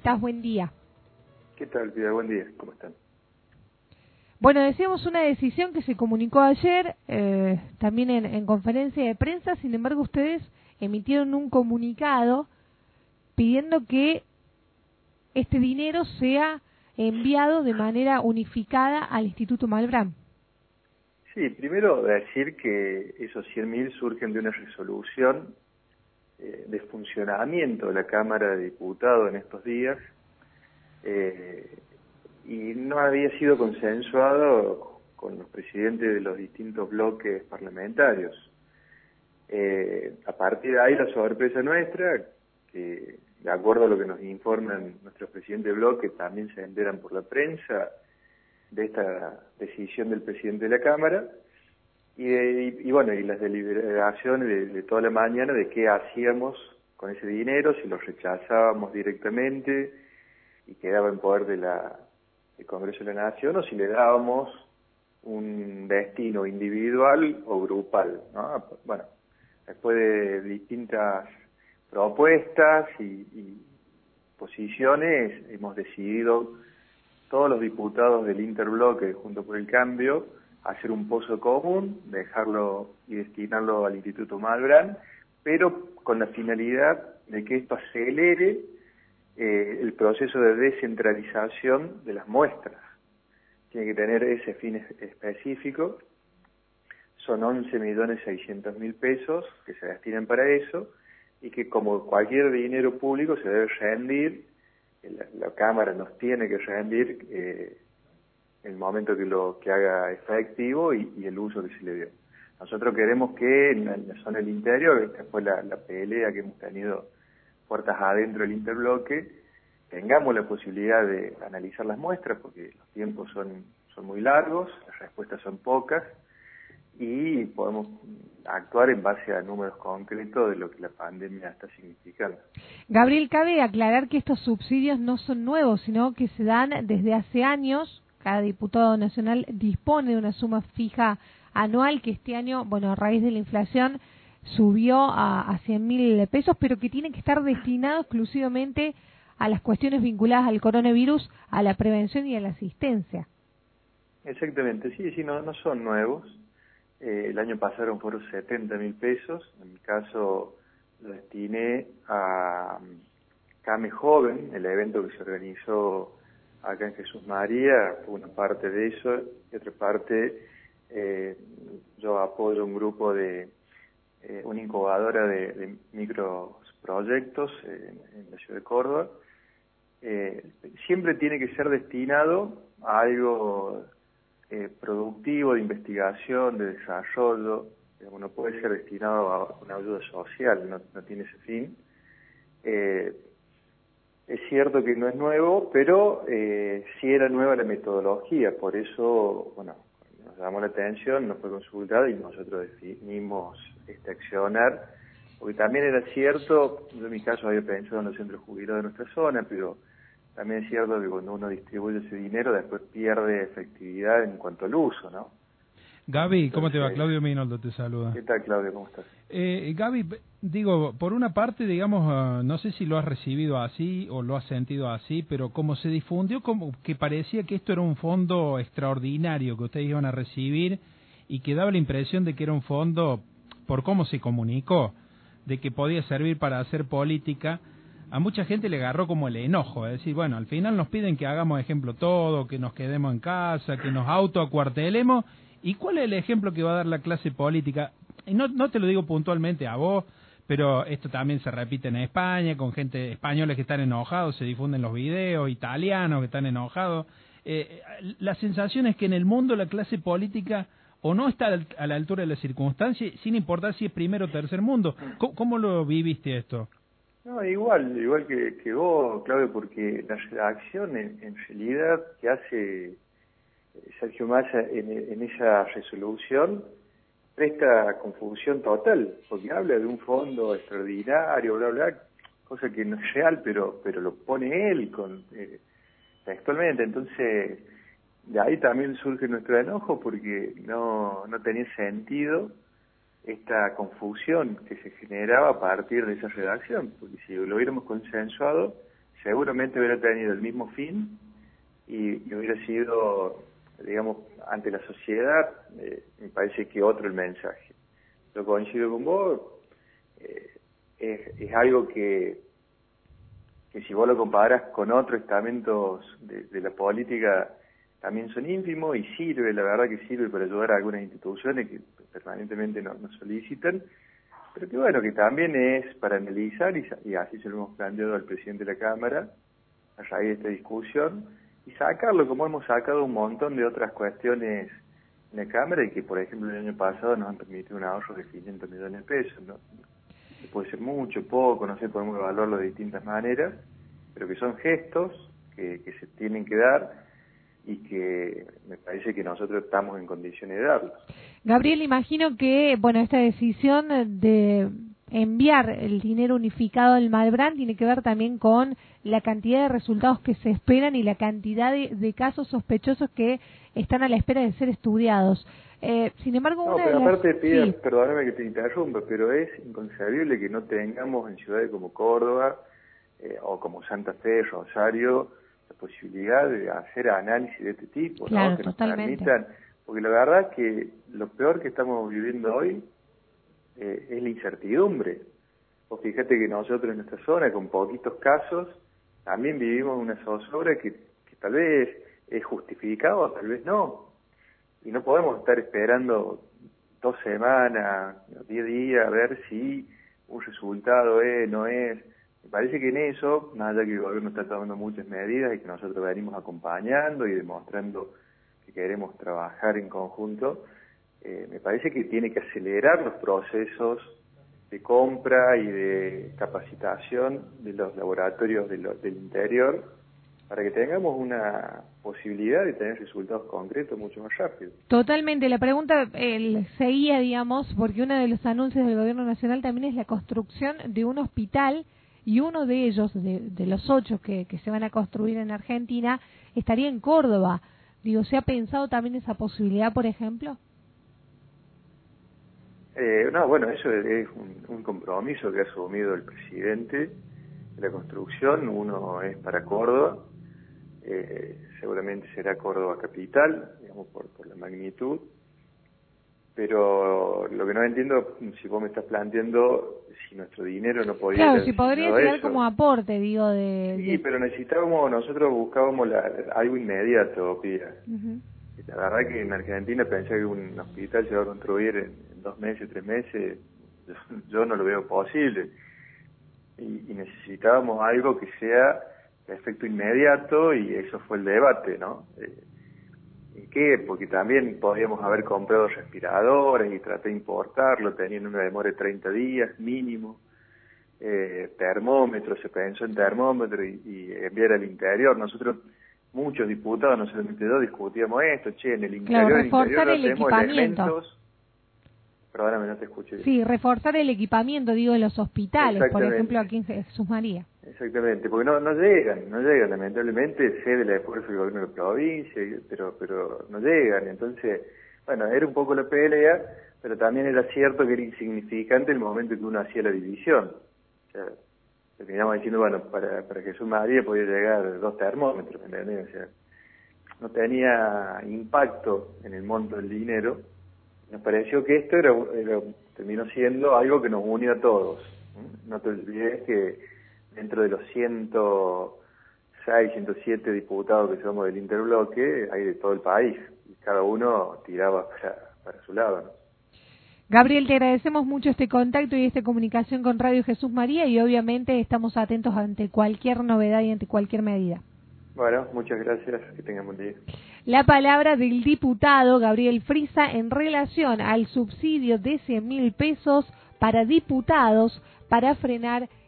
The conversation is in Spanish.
estás? Buen día. ¿Qué tal, Piedad? Buen día, ¿cómo están? Bueno, decíamos una decisión que se comunicó ayer, también en conferencia de prensa. Sin embargo, ustedes emitieron un comunicado pidiendo que este dinero sea enviado de manera unificada al Instituto Malbrán. Sí, primero decir que esos 100.000 surgen de una resolución de funcionamiento de la Cámara de Diputados en estos días y no había sido consensuado con los presidentes de los distintos bloques parlamentarios. A partir de ahí la sorpresa nuestra, que de acuerdo a lo que nos informan nuestros presidentes de bloque, también se enteran por la prensa de esta decisión del presidente de la Cámara, y bueno, y las deliberaciones de toda la mañana de qué hacíamos con ese dinero, si lo rechazábamos directamente y quedaba en poder del Congreso de la Nación, o si le dábamos un destino individual o grupal, ¿no? Bueno, después de distintas propuestas y posiciones, hemos decidido todos los diputados del Interbloque Juntos por el Cambio hacer un pozo común, dejarlo y destinarlo al Instituto Malbrán, pero con la finalidad de que esto acelere el proceso de descentralización de las muestras. Tiene que tener ese fin específico. Son 11.600.000 pesos que se destinan para eso, y que como cualquier dinero público se debe rendir. La Cámara nos tiene que rendir el momento que haga efectivo y el uso que se le dio. Nosotros queremos que en la zona del interior, después la pelea que hemos tenido puertas adentro del interbloque, tengamos la posibilidad de analizar las muestras, porque los tiempos son muy largos, las respuestas son pocas, y podemos actuar en base a números concretos de lo que la pandemia está significando. Gabriel, cabe aclarar que estos subsidios no son nuevos, sino que se dan desde hace años. Cada diputado nacional dispone de una suma fija anual que este año, bueno, a raíz de la inflación, subió a 100.000 pesos, pero que tiene que estar destinado exclusivamente a las cuestiones vinculadas al coronavirus, a la prevención y a la asistencia. Exactamente, sí, no son nuevos. El año pasado fueron 70.000 pesos. En mi caso lo destiné a CAME Joven, el evento que se organizó acá en Jesús María, fue una parte de eso, y otra parte yo apoyo un grupo de una incubadora de microproyectos en la ciudad de Córdoba. Siempre tiene que ser destinado a algo productivo, de investigación, de desarrollo. No puede ser destinado a una ayuda social, no tiene ese fin. Es cierto que no es nuevo, pero sí era nueva la metodología, por eso, bueno, nos llamó la atención, nos fue consultado y nosotros definimos accionar, porque también era cierto, yo en mi caso había pensado en los centros jubilados de nuestra zona, pero también es cierto que cuando uno distribuye ese dinero después pierde efectividad en cuanto al uso, ¿no? Gaby, ¿cómo te va? Claudio Minoldo te saluda. ¿Qué tal, Claudio? ¿Cómo estás? Gaby, digo, por una parte, digamos, no sé si lo has recibido así o lo has sentido así, pero como se difundió, como que parecía que esto era un fondo extraordinario que ustedes iban a recibir y que daba la impresión de que era un fondo, por cómo se comunicó, de que podía servir para hacer política. A mucha gente le agarró como el enojo, es decir, bueno, al final nos piden que hagamos ejemplo todo, que nos quedemos en casa, que nos autoacuartelemos. ¿Y cuál es el ejemplo que va a dar la clase política? Y no te lo digo puntualmente a vos, pero esto también se repite en España, con gente españoles que están enojados, se difunden los videos, italianos que están enojados. La sensación es que en el mundo la clase política o no está a la altura de las circunstancias, sin importar si es primer o tercer mundo. ¿Cómo lo viviste esto? No, igual que vos, Claudio, porque la redacción en realidad que hace Sergio Massa en esa resolución presta confusión total, porque habla de un fondo extraordinario, bla, bla, cosa que no es real, pero lo pone él textualmente. Entonces, de ahí también surge nuestro enojo, porque no tenía sentido esta confusión que se generaba a partir de esa redacción, porque si lo hubiéramos consensuado, seguramente hubiera tenido el mismo fin y hubiera sido, digamos, ante la sociedad, me parece que otro el mensaje. Yo coincido con vos, es algo que si vos lo comparas con otros estamentos de la política, también son ínfimos y sirve, la verdad que sirve para ayudar a algunas instituciones que permanentemente nos solicitan, pero que bueno, que también es para analizar y así se lo hemos planteado al presidente de la Cámara a raíz de esta discusión y sacarlo como hemos sacado un montón de otras cuestiones en la Cámara y que por ejemplo el año pasado nos han permitido un ahorro de 500 millones de pesos, ¿no? Puede ser mucho, poco, no sé, podemos evaluarlo de distintas maneras, pero que son gestos que se tienen que dar y que me parece que nosotros estamos en condiciones de darlos. Gabriel, imagino que, bueno, esta decisión de enviar el dinero unificado al Malbrán tiene que ver también con la cantidad de resultados que se esperan y la cantidad de casos sospechosos que están a la espera de ser estudiados. Sin embargo, no, una pero de las... aparte, Pía, sí. perdóname que te interrumpa, pero es inconcebible que no tengamos en ciudades como Córdoba o como Santa Fe, Rosario, la posibilidad de hacer análisis de este tipo, claro, ¿no? Que totalmente. nos permitan, porque la verdad que lo peor que estamos viviendo hoy es la incertidumbre. Vos fíjate que nosotros en nuestra zona, con poquitos casos, también vivimos una zozobra que tal vez es justificado, tal vez no. Y no podemos estar esperando 2 semanas, 10 días, a ver si un resultado es, no es. Me parece que en eso, más allá que el gobierno está tomando muchas medidas y que nosotros venimos acompañando y demostrando que queremos trabajar en conjunto, me parece que tiene que acelerar los procesos de compra y de capacitación de los laboratorios del interior para que tengamos una posibilidad de tener resultados concretos mucho más rápido. Totalmente. La pregunta seguía, digamos, porque uno de los anuncios del Gobierno Nacional también es la construcción de un hospital y uno de ellos, de los 8 que se van a construir en Argentina, estaría en Córdoba. Digo, ¿se ha pensado también esa posibilidad, por ejemplo? No, bueno, eso es un compromiso que ha asumido el presidente de la construcción. Uno es para Córdoba, seguramente será Córdoba capital, digamos, por la magnitud, pero lo que no entiendo, si vos me estás planteando si nuestro dinero no podía... Claro, si podría llegar como aporte, digo, Sí, pero nosotros buscábamos algo inmediato, Pía. Uh-huh. La verdad que en Argentina pensar que un hospital se va a construir en 2 meses, 3 meses, yo no lo veo posible. Y necesitábamos algo que sea de efecto inmediato y eso fue el debate, ¿no? ¿En qué? Porque también podíamos haber comprado respiradores y traté de importarlo, tenían una demora de 30 días mínimo. Termómetros, se pensó en termómetro y enviar al interior. Nosotros, muchos diputados, no solamente yo, discutíamos esto, en el interior, claro, reforzar el equipamiento. Elementos. Perdóname, no te escuché. Sí, reforzar el equipamiento, digo, de los hospitales, por ejemplo, aquí en Jesús María. Exactamente, porque no llegan, lamentablemente sé del esfuerzo del gobierno de la provincia, pero no llegan. Entonces, bueno, era un poco la pelea, pero también era cierto que era insignificante el momento que uno hacía la división. O sea, terminamos diciendo, bueno, para Jesús María podía llegar 2 termómetros, ¿me entendés? O sea, no tenía impacto en el monto del dinero. Nos pareció que esto terminó siendo algo que nos unió a todos. No te olvides que dentro de los 106, 107 diputados que somos del interbloque, hay de todo el país, y cada uno tiraba para su lado, ¿no? Gabriel, te agradecemos mucho este contacto y esta comunicación con Radio Jesús María y obviamente estamos atentos ante cualquier novedad y ante cualquier medida. Bueno, muchas gracias, que tengan buen día. La palabra del diputado Gabriel Frisa en relación al subsidio de 100.000 pesos para diputados para frenar